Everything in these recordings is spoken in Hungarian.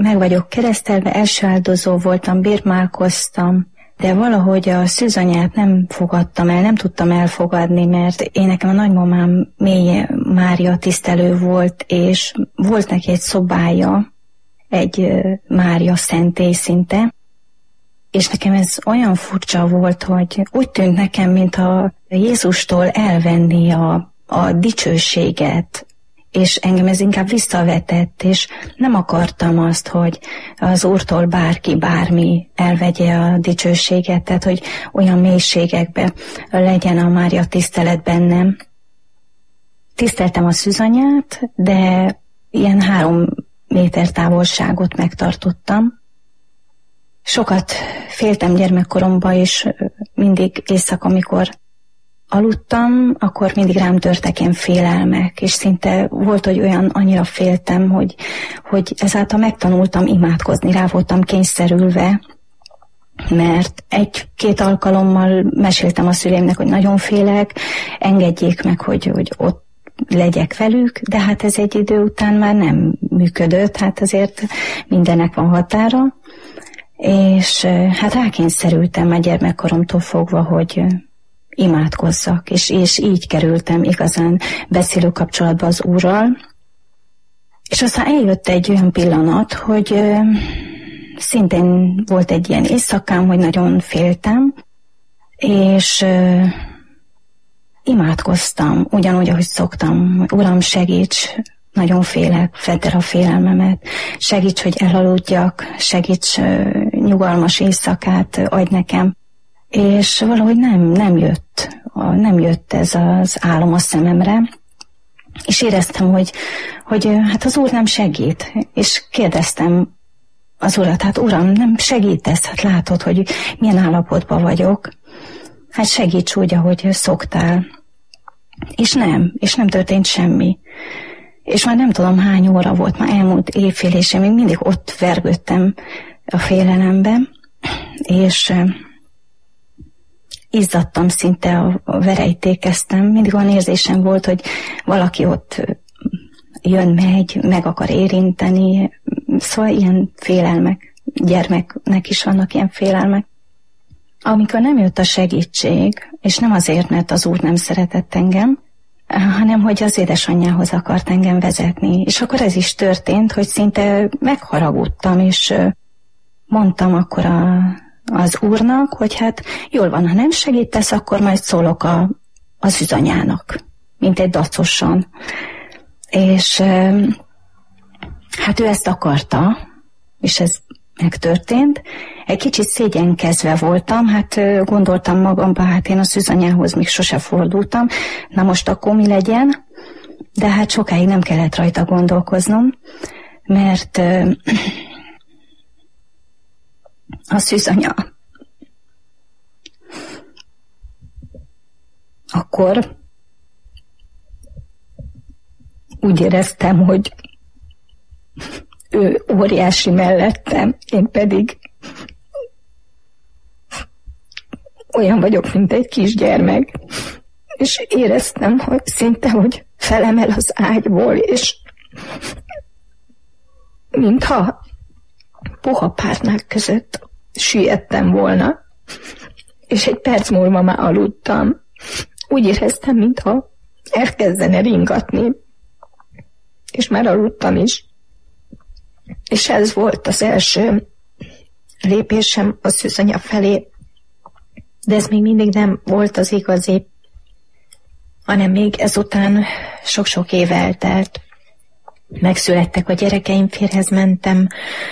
meg vagyok keresztelve, első áldozó voltam, bérmálkoztam, de valahogy a szűzanyát nem fogadtam el, nem tudtam elfogadni, mert én nekem a nagymamám mély Mária tisztelő volt, és volt neki egy szobája, egy Mária szentély szinte, és nekem ez olyan furcsa volt, hogy úgy tűnt nekem, mintha Jézustól elvenni a dicsőséget, és engem ez inkább visszavetett, és nem akartam azt, hogy az Úrtól bárki, bármi elvegye a dicsőséget, tehát hogy olyan mélységekben legyen a Mária tisztelet bennem. Tiszteltem a szűzanyát, de ilyen 3 méter távolságot megtartottam. Sokat féltem gyermekkoromban, és mindig éjszaka, amikor aludtam, akkor mindig rám törtek ilyen félelmek, és szinte volt, hogy olyan annyira féltem, hogy ezáltal megtanultam imádkozni, rá voltam kényszerülve, mert 1-2 alkalommal meséltem a szüleimnek, hogy nagyon félek, engedjék meg, hogy ott legyek velük, de hát ez egy idő után már nem működött, hát azért mindennek van határa, és hát rákényszerültem már gyermekkoromtól fogva, hogy imádkozzak, és így kerültem igazán beszélő kapcsolatba az Úrral. És aztán eljött egy olyan pillanat, hogy szintén volt egy ilyen éjszakám, hogy nagyon féltem, és imádkoztam, ugyanúgy, ahogy szoktam. Uram, segíts, nagyon félek, vedd el a félelmemet, segíts, hogy elaludjak, segíts, nyugalmas éjszakát adj nekem. És valahogy nem jött ez az álom a szememre, és éreztem, hogy hát az Úr nem segít, és kérdeztem az Urat, hát Uram, nem segítesz, hát látod, hogy milyen állapotban vagyok, hát segíts úgy, ahogy szoktál. És nem történt semmi. És már nem tudom hány óra volt, már elmúlt éjfél, és én még mindig ott vergődtem a félelemben, és izzadtam, szinte a verejtékeztem. Mindig olyan érzésem volt, hogy valaki ott megy, meg akar érinteni. Szóval ilyen félelmek, gyermeknek is vannak ilyen félelmek. Amikor nem jött a segítség, és nem azért, mert az Úr nem szeretett engem, hanem hogy az édesanyjához akart engem vezetni. És akkor ez is történt, hogy szinte megharagudtam, és mondtam akkor az Úrnak, hogy hát jól van, ha nem segítesz, akkor majd szólok az üzanyának, mint egy dacosan. És hát ő ezt akarta, és ez megtörtént. Egy kicsit szégyenkezve voltam, hát gondoltam magamban, hát én a szűzanyához még sose fordultam, na most akkor mi legyen, de hát sokáig nem kellett rajta gondolkoznom, mert a szűzanya akkor úgy éreztem, hogy ő óriási mellettem, én pedig olyan vagyok, mint egy kisgyermek, és éreztem, hogy szinte, hogy felemel az ágyból, és mintha puha párnák között süllyedtem volna, és egy perc múlva már aludtam. Úgy éreztem, mintha elkezdene ringatni, és már aludtam is. És ez volt az első lépésem a szűzanya felé, de ez még mindig nem volt az igazi, hanem még ezután sok-sok év eltelt. Megszülettek a gyerekeim, férjhez mentem,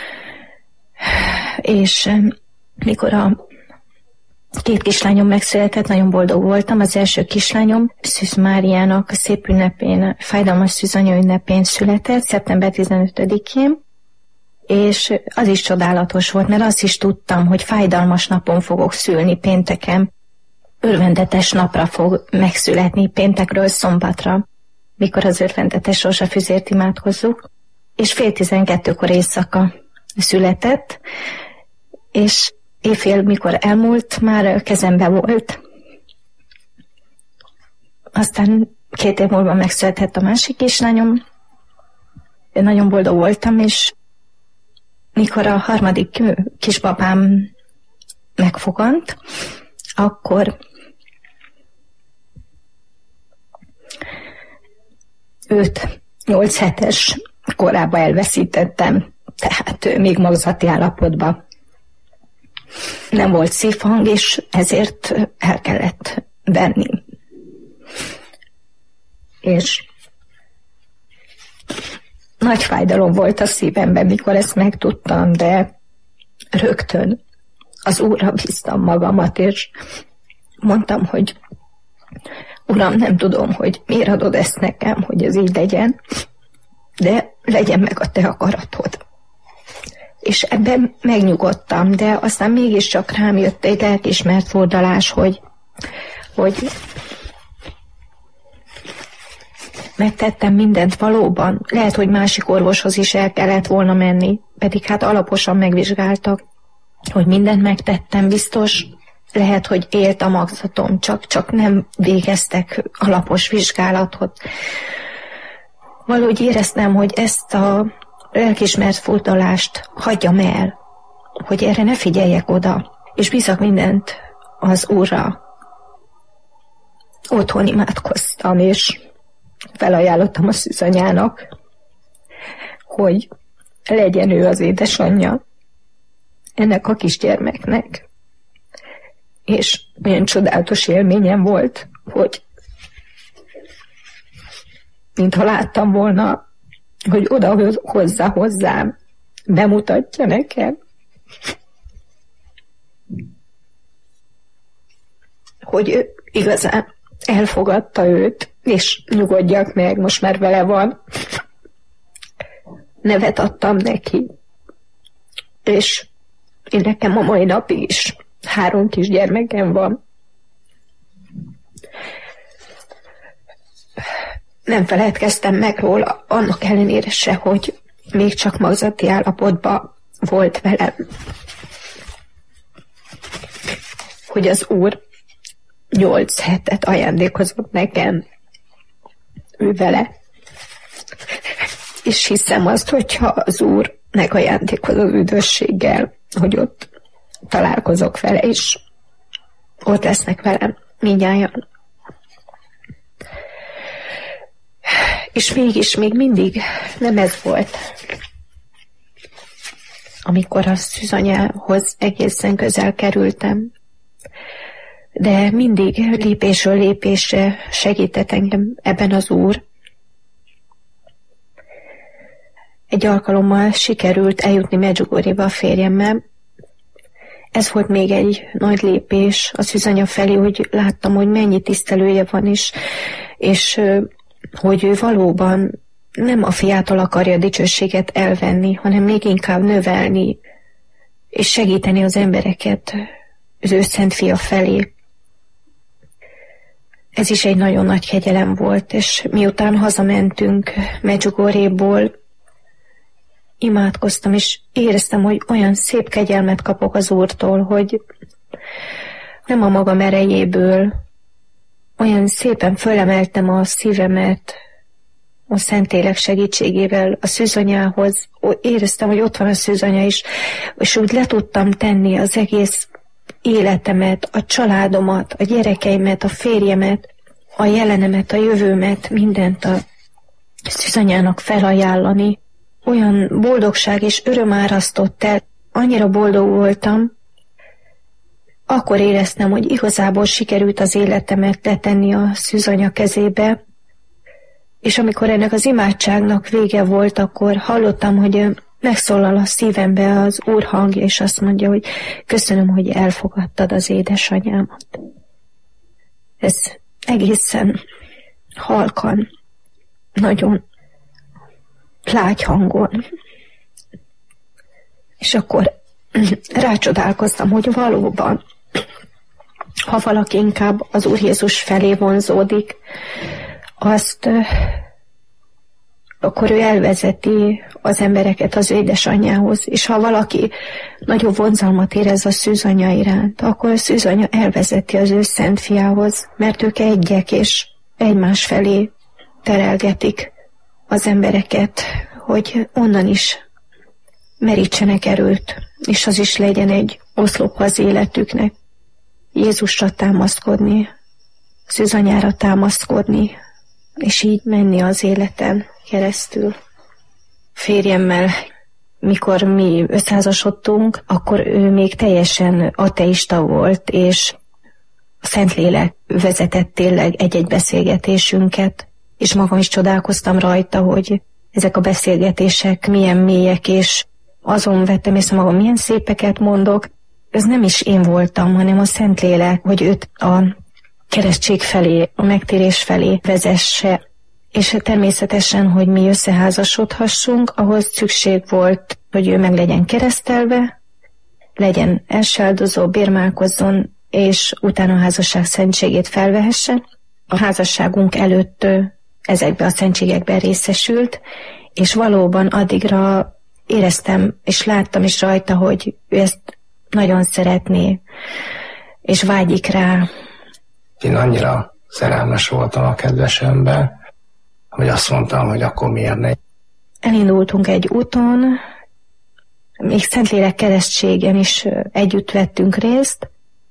és mikor a 2 kislányom megszületett, nagyon boldog voltam. Az első kislányom Szűz Máriának a szép ünnepén, fájdalmas szűzanya ünnepén született, szeptember 15-én, és az is csodálatos volt, mert azt is tudtam, hogy fájdalmas napon fogok szülni, pénteken. Örvendetes napra fog megszületni, péntekről szombatra, mikor az örvendetes rózsafüzért imádkozzuk, és 11:30 éjszaka született, és éjfél, mikor elmúlt, már kezembe volt. Aztán 2 év múlva megszületett a másik kislányom. Nagyon boldog voltam, és mikor a harmadik kisbabám megfogant, akkor őt 8 hetes korában elveszítettem, tehát ő még magzati állapotban nem volt szívhang, és ezért el kellett venni. És nagy fájdalom volt a szívemben, mikor ezt megtudtam, de rögtön az Úrra bíztam magamat, és mondtam, hogy Uram, nem tudom, hogy miért adod ezt nekem, hogy ez így legyen, de legyen meg a te akaratod. És ebben megnyugodtam, de aztán mégiscsak rám jött egy lelkiismert fordulás, hogy megtettem mindent valóban. Lehet, hogy másik orvoshoz is el kellett volna menni, pedig hát alaposan megvizsgáltak, hogy mindent megtettem, biztos. Lehet, hogy élt a magzatom, csak nem végeztek alapos vizsgálatot. Valahogy éreztem, hogy ezt a lelkiismert fordulást hagyjam el, hogy erre ne figyeljek oda, és bízok mindent az Úrra. Otthon imádkoztam, és felajánlottam a szűzanyának, hogy legyen ő az édesanyja ennek a kisgyermeknek. És olyan csodálatos élményem volt, hogy mintha láttam volna, hogy oda hozza hozzám, bemutatja nekem, hogy ő igazán elfogadta őt, és nyugodjak meg, most már vele van. Nevet adtam neki, és én nekem a mai napig is 3 kisgyermekem van. Nem feledkeztem meg róla, annak ellenére se, hogy még csak magzati állapotban volt velem. Hogy az Úr 8 hetet ajándékozott nekem ő vele. És hiszem azt, hogyha az Úr megajándékoz az üdvösséggel, hogy ott találkozok vele, és ott lesznek velem mindnyájan. És mégis még mindig nem ez volt. Amikor a szűzanyához egészen közel kerültem, de mindig lépésről lépésre segített engem ebben az Úr. Egy alkalommal sikerült eljutni Medjugorjéba a férjemmel. Ez volt még egy nagy lépés a szűzanya felé, hogy láttam, hogy mennyi tisztelője van is, és hogy ő valóban nem a fiától akarja a dicsőséget elvenni, hanem még inkább növelni, és segíteni az embereket az ő szent fia felé. Ez is egy nagyon nagy kegyelem volt, és miután hazamentünk Medjugorjéból, imádkoztam, és éreztem, hogy olyan szép kegyelmet kapok az Úrtól, hogy nem a magam erejéből, olyan szépen fölemeltem a szívemet a Szentlélek segítségével a szűzanyához. Éreztem, hogy ott van a szűzanya is, és úgy le tudtam tenni az egész életemet, a családomat, a gyerekeimet, a férjemet, a jelenemet, a jövőmet, mindent a szűzanyának felajánlani. Olyan boldogság és öröm árasztott el, annyira boldog voltam, akkor éreztem, hogy igazából sikerült az életemet letenni a szűzanya kezébe, és amikor ennek az imádságnak vége volt, akkor hallottam, hogy megszólal a szívembe az Úr hangja, és azt mondja, hogy köszönöm, hogy elfogadtad az édesanyámat. Ez egészen halkan, nagyon lágy hangon. És akkor rácsodálkoztam, hogy valóban, ha valaki inkább az Úr Jézus felé vonzódik, akkor ő elvezeti az embereket az édesanyjához, és ha valaki nagyobb vonzalmat érez a szűzanya iránt, akkor a szűzanya elvezeti az ő szent fiához, mert ők egyek, és egymás felé terelgetik az embereket, hogy onnan is merítsenek erőt, és az is legyen egy oszlopa az életüknek. Jézusra támaszkodni, szűzanyára támaszkodni, és így menni az életen keresztül. Férjemmel, mikor mi összeházasodtunk, akkor ő még teljesen ateista volt, és a Szentlélek vezetett tényleg egy-egy beszélgetésünket, és magam is csodálkoztam rajta, hogy ezek a beszélgetések milyen mélyek, és azon vettem észre magam, milyen szépeket mondok. Ez nem is én voltam, hanem a Szentlélek, hogy őt a keresztség felé, a megtérés felé vezesse. És természetesen, hogy mi összeházasodhassunk, ahhoz szükség volt, hogy ő meg legyen keresztelve, legyen elsáldozó, bérmálkozzon, és utána a házasság szentségét felvehesse. A házasságunk előtt ezekben a szentségekben részesült, és valóban addigra éreztem, és láttam is rajta, hogy ő ezt nagyon szeretné, és vágyik rá. Én annyira szerelmes voltam a kedvesembe, hogy azt mondtam, hogy akkor miért ne. Elindultunk egy úton, még Szentlélek keresztségen is együtt vettünk részt,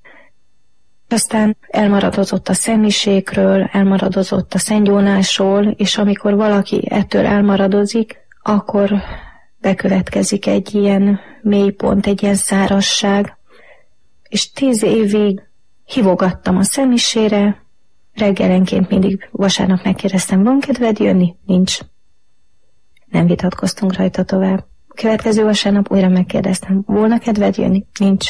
aztán elmaradozott a szentmiségről, elmaradozott a szentgyónásról, és amikor valaki ettől elmaradozik, akkor bekövetkezik egy ilyen mélypont, egy ilyen szárazság. És 10 évig hívogattam a szentmisére, reggelenként mindig vasárnap megkérdeztem, van kedved jönni? Nincs. Nem vitatkoztunk rajta tovább. Következő vasárnap újra megkérdeztem, volna kedved jönni? Nincs.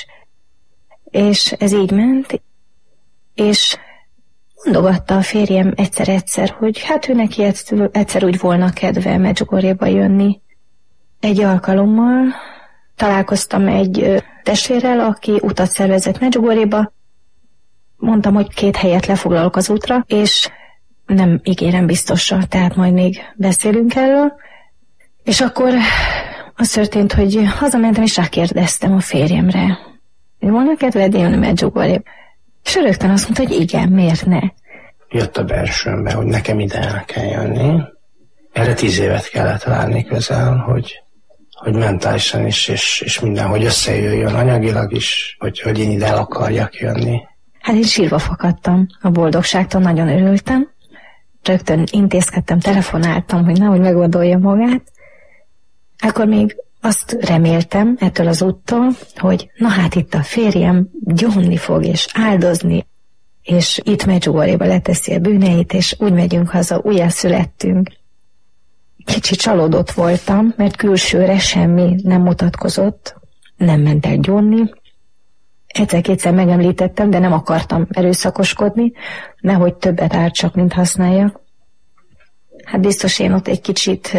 És ez így ment, és mondogatta a férjem egyszer-egyszer, hogy hát ő neki egyszer úgy volna kedve Medjugorjéba jönni. Egy alkalommal találkoztam egy testvérrel, aki utat szervezett Medjugorjéba. Mondtam, hogy 2 helyet lefoglalok az útra, és nem ígérem biztosra, tehát majd még beszélünk erről. És akkor az történt, hogy hazamentem, és rákérdeztem a férjemre, hogy volna kedved jönni Medjugorjéba? És rögtön azt mondta, hogy igen, miért ne? Jött a belsőmbe, hogy nekem ide el kell jönni. Erre 10 évet kellett várni közel, hogy mentálisan is, és mindenhogy összejöjjön anyagilag is, hogy én ide el akarjak jönni. Hát én sírva fakadtam a boldogságtól, nagyon örültem. Rögtön intézkedtem, telefonáltam, hogy nehogy megoldolja magát. Akkor még azt reméltem ettől az úttól, hogy na hát itt a férjem gyónni fog és áldozni, és itt Medjugorjéba leteszi a bűneit, és úgy megyünk haza, újjászülettünk. Kicsit csalódott voltam, mert külsőre semmi nem mutatkozott, nem ment el gyónni. Egyszer-kétszer megemlítettem, de nem akartam erőszakoskodni, nehogy többet ártsak, mint használjak. Hát biztos én ott egy kicsit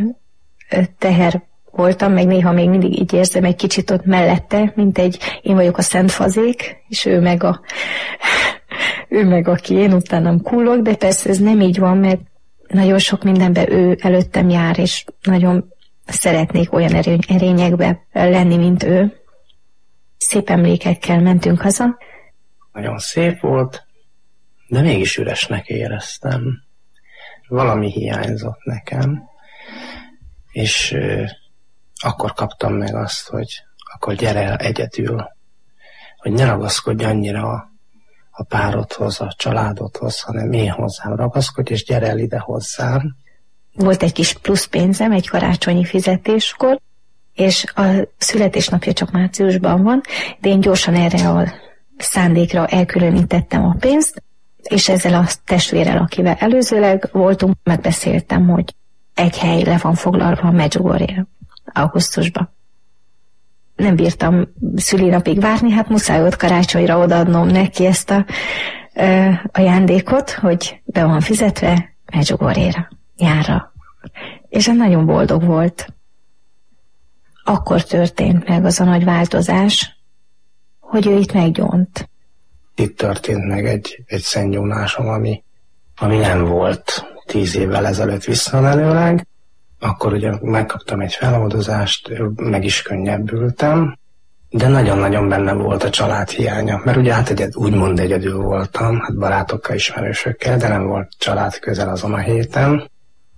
teher voltam, meg néha még mindig így érzem egy kicsit ott mellette, mint én vagyok a szent fazék, és ő meg aki én utánam kullog, de persze ez nem így van, mert nagyon sok mindenben ő előttem jár, és nagyon szeretnék olyan erényekbe lenni, mint ő. Szép emlékekkel mentünk haza. Nagyon szép volt, de mégis üresnek éreztem. Valami hiányzott nekem, és akkor kaptam meg azt, hogy akkor gyere el egyedül, hogy ne ragaszkodj annyira a párodhoz, a családodhoz, hanem én hozzám ragaszkodj, és gyere el ide hozzám. Volt egy kis plusz pénzem egy karácsonyi fizetéskor, és a születésnapja csak márciusban van, de én gyorsan erre a szándékra elkülönítettem a pénzt, és ezzel a testvérrel, akivel előzőleg voltunk, megbeszéltem, hogy egy hely le van foglalva Medjugorje augusztusban. Nem bírtam szülinapig várni, hát muszáj volt karácsonyra odaadnom neki ezt a ajándékot, hogy be van fizetve Medjugorjéra, nyárra. És nagyon boldog volt. Akkor történt meg az a nagy változás, hogy ő itt meggyónt. Itt történt meg egy szentgyónásom, ami nem volt 10 évvel ezelőtt visszamenőleg. Akkor ugye megkaptam egy feloldozást, meg is könnyebbültem, de nagyon-nagyon bennem volt a család hiánya, mert ugye hát úgymond egyedül voltam, hát barátokkal, ismerősökkel, de nem volt család közel azon a héten.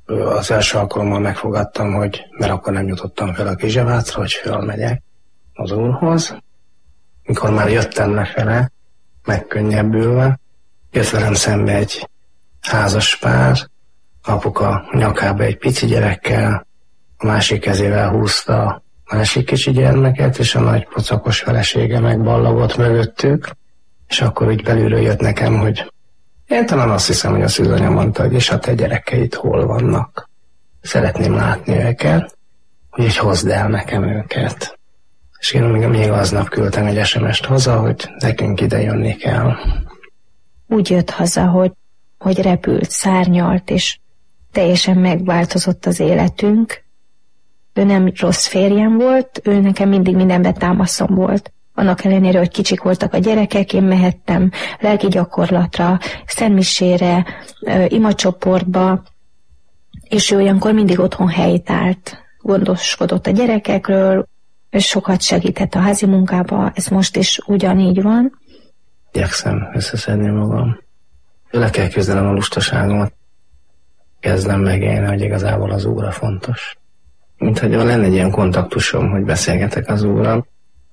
Az első alkalommal megfogadtam, mert akkor nem jutottam fel a Kizsevárcra, hogy fölmegyek az Úrhoz. Mikor már jöttem lefele, megkönnyebbülve, jött velem szembe egy házas pár, apuka nyakába egy pici gyerekkel, a másik kezével húzta a másik kicsi gyermeket, és a nagy pocakos felesége megballagott mögöttük, és akkor úgy belülről jött nekem, hogy én talán azt hiszem, hogy a szülőanyám mondta, hogy és a te gyerekeid hol vannak. Szeretném látni őket, hogy hozd el nekem őket. És én még aznap küldtem egy SMS-t haza, hogy nekünk ide jönni kell. Úgy jött haza, hogy repült, szárnyalt, és teljesen megváltozott az életünk. Ő nem rossz férjem volt, ő nekem mindig mindenben támaszom volt. Annak ellenére, hogy kicsik voltak a gyerekek, én mehettem lelki gyakorlatra, szentmisére, imacsoportba, és ő olyankor mindig otthon helytált, gondoskodott a gyerekekről, és sokat segített a házi munkába, ez most is ugyanígy van. Igyekszem összeszedni magam. Le kell küzdenem a lustaságomat. Kezdem megélni, hogy igazából az Úr a fontos. Mint hogy lenne egy ilyen kontaktusom, hogy beszélgetek az Úrral.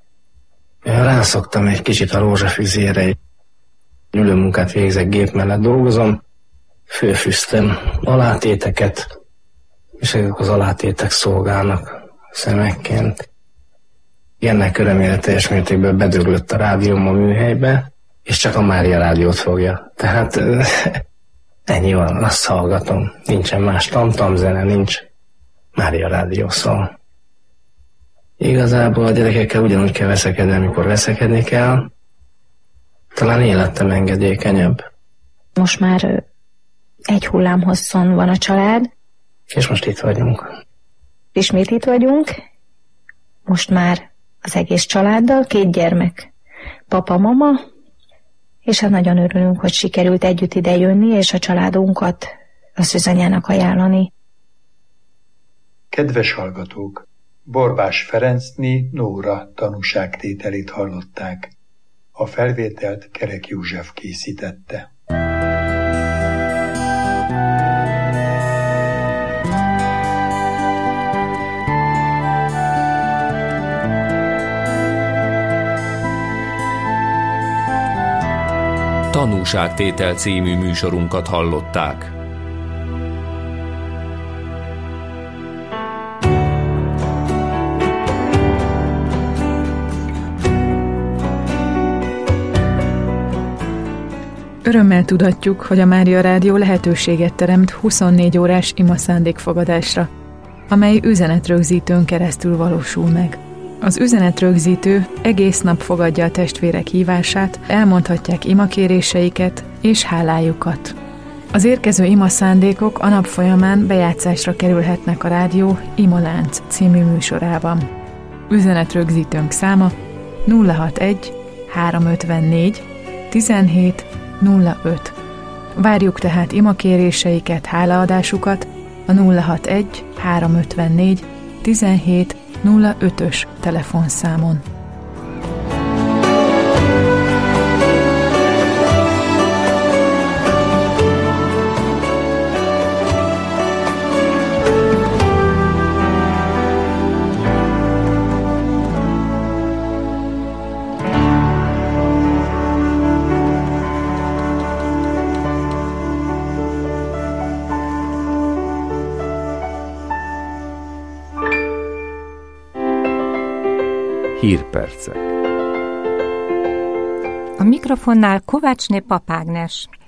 Rászoktam egy kicsit a rózsafüzére, ülőmunkát végzek, gép mellett dolgozom, fölfűztem alátéteket, és ezek az alátétek szolgálnak szemekként. Ennek örömére teljes mértékben bedöglött a rádióm a műhelybe, és csak a Mária rádiót fogja. Tehát ennyi van, azt hallgatom. Nincsen más tamtamzene, nincs. Mária rádió szól. Igazából a gyerekekkel ugyanúgy kell veszekedni, amikor veszekedni kell. Talán életem engedékenyebb. Most már egy hullámhosszon van a család. És most itt vagyunk. Ismét itt vagyunk. Most már az egész családdal, 2 gyermek, papa, mama, és hát nagyon örülünk, hogy sikerült együtt ide jönni, és a családunkat a Szűzanyának ajánlani. Kedves hallgatók! Borbás Ferencné Nóra tanúságtételét hallották. A felvételt Kerek József készítette. Tanúságtétel című műsorunkat hallották. Örömmel tudatjuk, hogy a Mária Rádió lehetőséget teremt 24 órás imaszándékfogadásra, amely üzenetrögzítőn keresztül valósul meg. Az üzenetrögzítő egész nap fogadja a testvérek hívását, elmondhatják imakéréseiket és hálájukat. Az érkező imaszándékok a nap folyamán bejátszásra kerülhetnek a rádió Imalánc című műsorában. Üzenetrögzítőnk száma 061 354 17 05. Várjuk tehát imakéréseiket, hálaadásukat a 061 354 17 05-ös telefonszámon. Hírpercek. A mikrofonnál Kovácsné Pap Ágnes.